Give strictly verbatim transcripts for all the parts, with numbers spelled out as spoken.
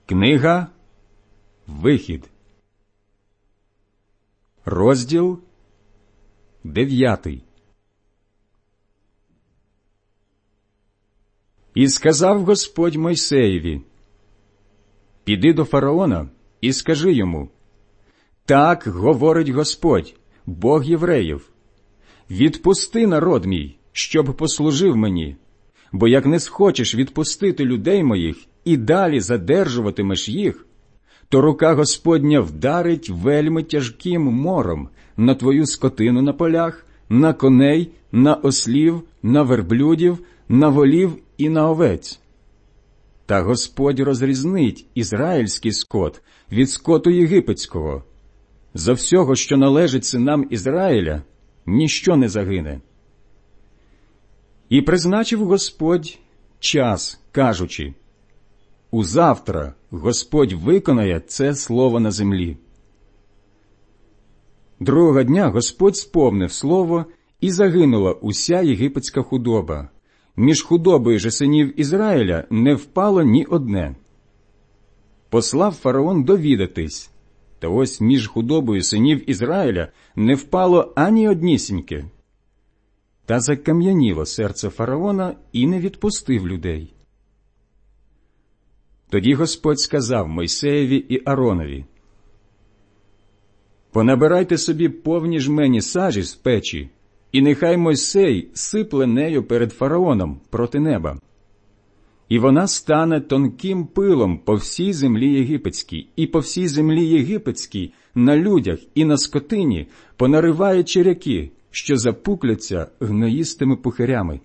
Книга Вихід, розділ дев'ятий. І сказав Господь Мойсеєві: «Піди до фараона і скажи йому: так говорить Господь, Бог євреїв, відпусти народ мій, щоб послужив мені, бо як не схочеш відпустити людей моїх і далі задержуватимеш їх, то рука Господня вдарить вельми тяжким мором на твою скотину на полях, на коней, на ослів, на верблюдів, на волів і на овець. Та Господь розрізнить ізраїльський скот від скоту єгипетського. За всього, що належить синам Ізраїля, ніщо не загине». І призначив Господь час, кажучи: «Узавтра Господь виконає це слово на землі». Другого дня Господь сповнив слово, і загинула уся єгипетська худоба. Між худобою же синів Ізраїля не впало ні одне. Послав фараон довідатись, та ось між худобою синів Ізраїля не впало ані однісіньке. Та закам'яніло серце фараона і не відпустив людей. Тоді Господь сказав Мойсеєві і Ааронові: «Понабирайте собі повні жмені сажі з печі, і нехай Мойсей сипле нею перед фараоном проти неба. І вона стане тонким пилом по всій землі єгипетській, і по всій землі єгипетській, на людях і на скотині понариває черяки, що запукляться гноїстими пухирями».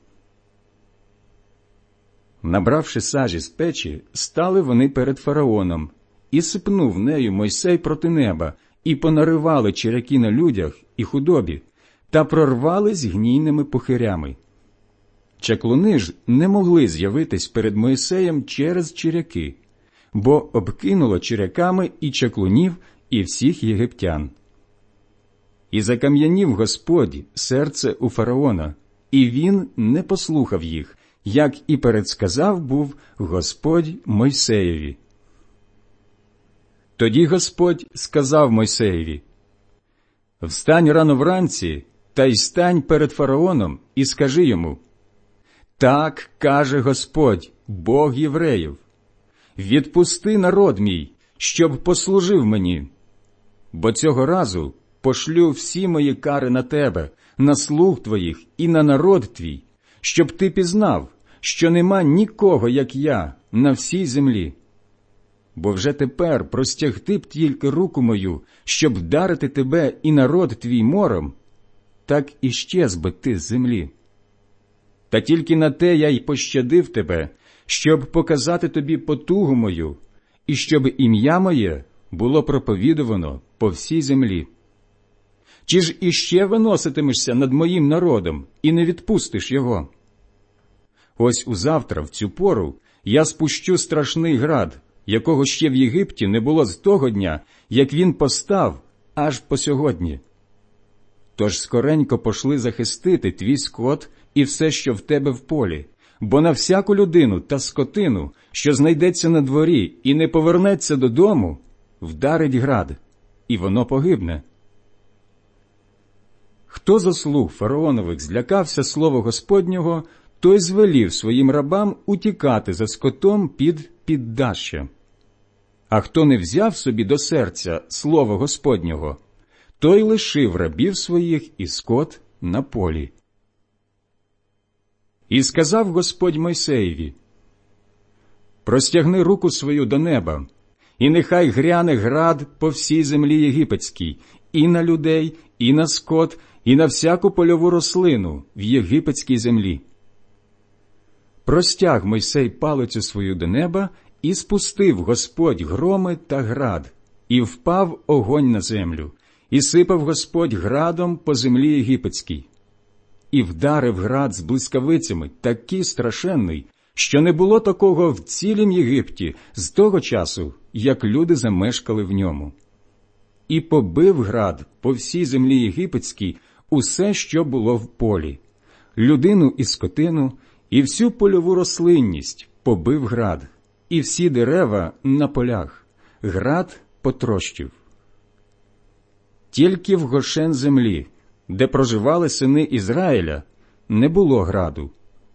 Набравши сажі з печі, стали вони перед фараоном, і сипнув нею Мойсей проти неба, і понаривали черяки на людях і худобі, та прорвались гнійними пухирями. Чаклуни ж не могли з'явитись перед Мойсеєм через черяки, бо обкинуло черяками і чаклунів, і всіх єгиптян. І закам'янів Господь серце у фараона, і він не послухав їх, як і передсказав був Господь Мойсеєві. Тоді Господь сказав Мойсеєві: «Встань рано вранці, та й стань перед фараоном, і скажи йому: так каже Господь, Бог євреїв, відпусти народ мій, щоб послужив мені. Бо цього разу пошлю всі мої кари на тебе, на слуг твоїх і на народ твій, щоб ти пізнав, що нема нікого, як я, на всій землі. Бо вже тепер простягти б тільки руку мою, щоб вдарити тебе і народ твій мором, так і щез би ти з землі. Та тільки на те я й пощадив тебе, щоб показати тобі потугу мою, і щоб ім'я моє було проповідувано по всій землі. Чи ж іще виноситимешся над моїм народом і не відпустиш його? Ось узавтра, в цю пору, я спущу страшний град, якого ще в Єгипті не було з того дня, як він постав, аж по сьогодні. Тож скоренько пошли захистити твій скот і все, що в тебе в полі, бо на всяку людину та скотину, що знайдеться на дворі і не повернеться додому, вдарить град, і воно погибне». Хто зо слуг фараонових злякався слова Господнього, той звелів своїм рабам утікати за скотом під піддашшя. А хто не взяв собі до серця слова Господнього, той лишив рабів своїх і скот на полі. І сказав Господь Мойсеєві: «Простягни руку свою до неба, і нехай гряне град по всій землі єгипетській, і на людей, і на скот, і на всяку польову рослину в єгипетській землі». Простяг Мойсей палицю свою до неба, і спустив Господь громи та град, і впав огонь на землю, і сипав Господь градом по землі єгипетській. І вдарив град з блискавицями такий страшенний, що не було такого в цілім Єгипті з того часу, як люди замешкали в ньому. І побив град по всій землі єгипетській усе, що було в полі, людину і скотину, і всю польову рослинність побив град, і всі дерева на полях, град потрощив. Тільки в Гошен землі, де проживали сини Ізраїля, не було граду.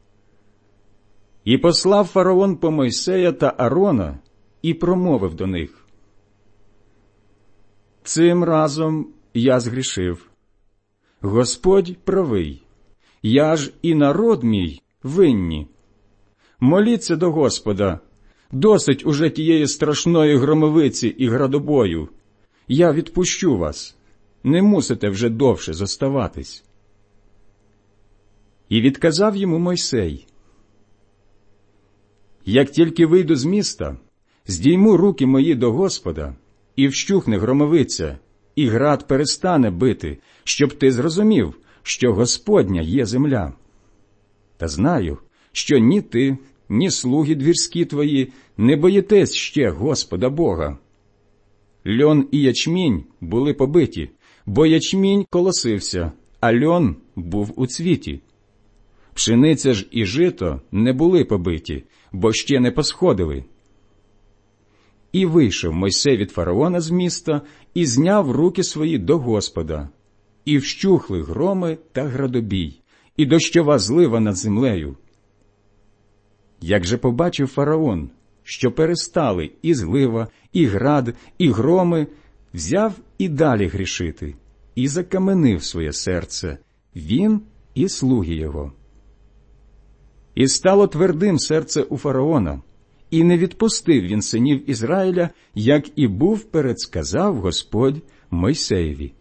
І послав фараон по Мойсея та Аарона і промовив до них: «Цим разом я згрішив. Господь правий, я ж і народ мій винні. Моліться до Господа, досить уже тієї страшної громовиці і градобою. Я відпущу вас, не мусите вже довше зоставатись». І відказав йому Мойсей: «Як тільки вийду з міста, здійму руки мої до Господа, і вщухне громовиця, і град перестане бити, щоб ти зрозумів, що Господня є земля. Та знаю, що ні ти, ні слуги двірські твої не боїтесь ще Господа Бога. Льон і ячмінь були побиті, бо ячмінь колосився, а льон був у цвіті. Пшениця ж і жито не були побиті, бо ще не посходили». І вийшов Мойсей від фараона з міста і зняв руки свої до Господа, і вщухли громи та градобій, і дощова злива над землею. Як же побачив фараон, що перестали і злива, і град, і громи, взяв і далі грішити, і закаменив своє серце, він і слуги його. І стало твердим серце у фараона, і не відпустив він синів Ізраїля, як і був передсказав Господь Мойсеєві.